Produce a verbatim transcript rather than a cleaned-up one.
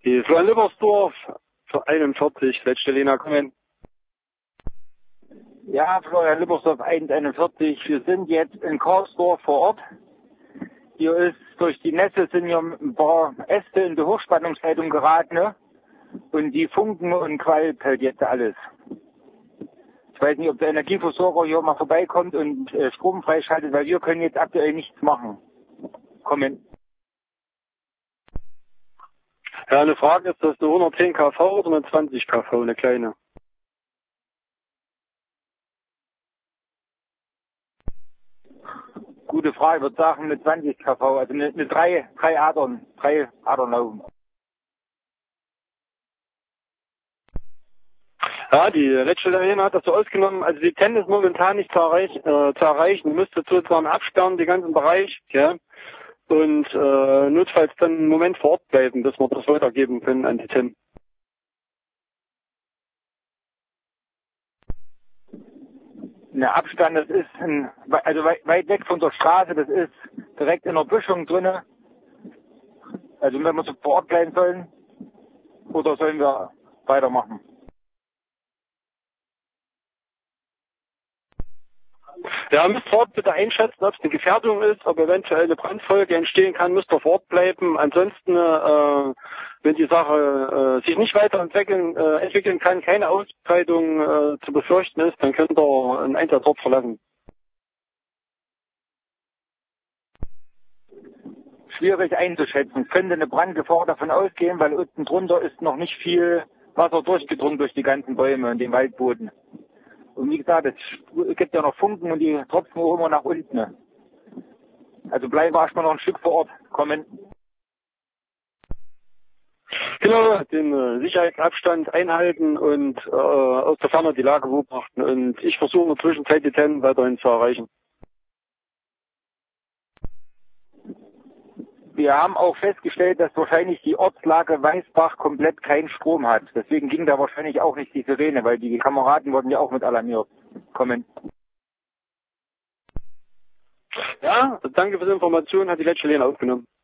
Die Florian Lippersdorf für einundvierzig, letzte Lena kommen. Ja, Florian Lippersdorf eins einundvierzig. Wir sind jetzt in Karlsdorf vor Ort. Hier ist durch die Nässe sind hier ein paar Äste in die Hochspannungsleitung geraten, ne? Und die funken und qualmt halt jetzt alles. Ich weiß nicht, ob der Energieversorger hier mal vorbeikommt und äh, Strom freischaltet, weil wir können jetzt aktuell nichts machen. Kommen. Ja, eine Frage ist, das eine hundertzehn Kilowatt oder eine zwanzig Kilowatt, eine kleine? Gute Frage, ich würde sagen eine zwanzig Kilowatt, also eine, eine drei, drei Adern, drei Adernaugen. Ja, die letzte Lena hat das so ausgenommen, also die Ten ist momentan nicht zu, erreich, äh, zu erreichen, müsste sozusagen absperren, den ganzen Bereich, ja, und äh, notfalls dann einen Moment vor Ort bleiben, bis wir das weitergeben können an die Ten. Ne, Abstand, das ist ein, also weit, weit weg von der Straße, das ist direkt in der Böschung drinne. Also wenn wir so vor Ort bleiben sollen, oder sollen wir weitermachen? Ja, müsst vor Ort bitte einschätzen, ob es eine Gefährdung ist, ob eventuell eine Brandfolge entstehen kann, müsst ihr vor Ort bleiben. Ansonsten, äh, wenn die Sache äh, sich nicht weiterentwickeln äh, entwickeln kann, keine Ausbreitung äh, zu befürchten ist, dann könnt ihr einen Einsatzort verlassen. Schwierig einzuschätzen. Es könnte eine Brandgefahr davon ausgehen, weil unten drunter ist noch nicht viel Wasser durchgedrungen durch die ganzen Bäume und den Waldboden. Und wie gesagt, es gibt ja noch Funken und die tropfen auch immer nach unten. Also bleiben wir erstmal noch ein Stück vor Ort. Kommen. Genau, den äh, Sicherheitsabstand einhalten und äh, aus der Ferne die Lage beobachten. Und ich versuche in der Zwischenzeit die Ten weiterhin zu erreichen. Wir haben auch festgestellt, dass wahrscheinlich die Ortslage Weißbach komplett keinen Strom hat. Deswegen ging da wahrscheinlich auch nicht die Sirene, weil die Kameraden wurden ja auch mit alarmiert. Kommen. Ja, danke für die Information, hat die letzte Lena aufgenommen.